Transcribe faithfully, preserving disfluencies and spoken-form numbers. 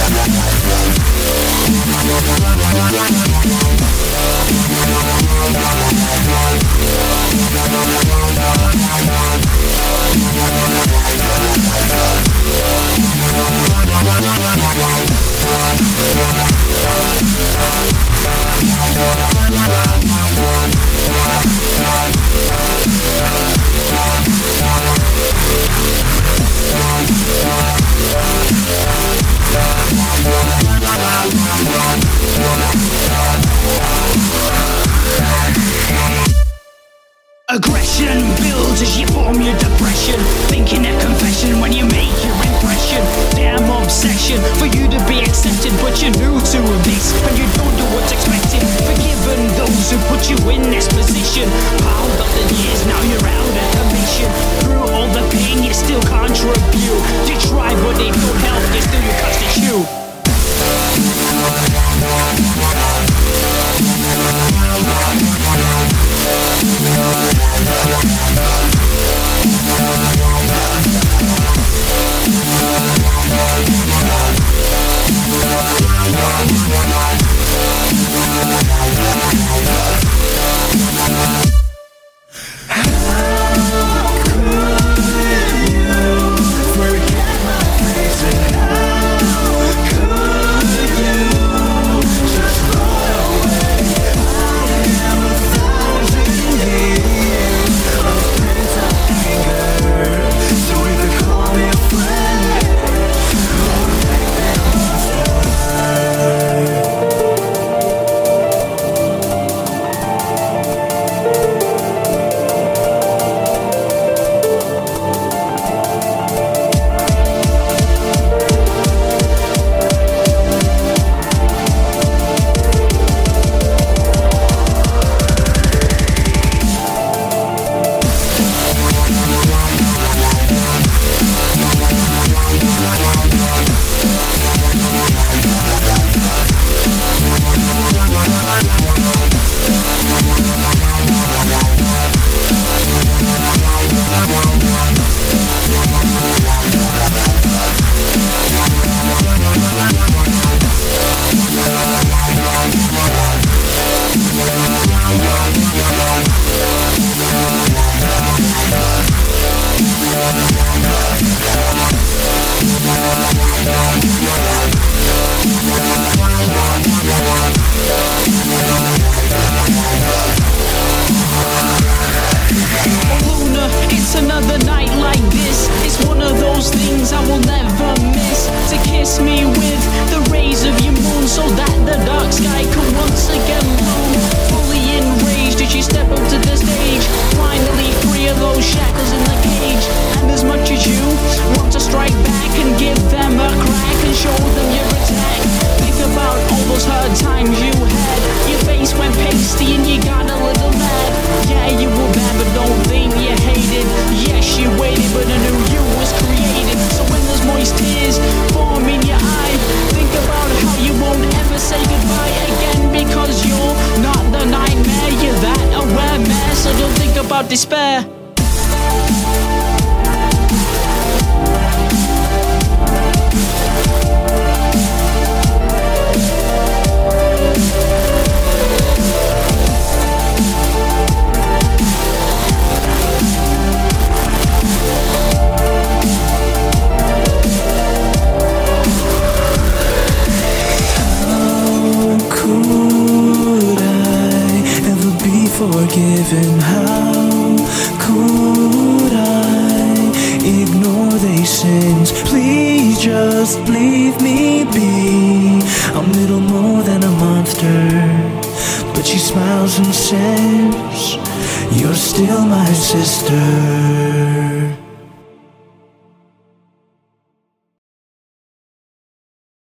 Aggression builds as you form your depression, thinking a confession when you make your impression. Damn obsession for you to be accepted, but you're new to this and you don't do what's expected. Forgiven those who put you in this position. Piled up the years, now you're out of commission. Through all the pain, you still contribute. You try, but it don't help. You still you constitute. Another night like this, it's one of those things I will never miss. To kiss me with the rays of your moon, so that the dark sky can once again bloom. Fully enraged as you step up to the stage, finally free of those shackles in the cage. And as much as you want to strike back and give them a crack and show them your attack, think about all those hard times you had. Your face went pasty and you got a little mad. Yeah, you were bad, but don't think you hated. Yes, you waited, but I knew you was created. So when there's moist tears form in your eye, think about how you won't ever say goodbye again, because you're not the nightmare, you're that aware man. So don't think about despair. Forgiven, how could I ignore these sins? Please just leave me be. I'm little more than a monster, but she smiles and says, you're still my sister.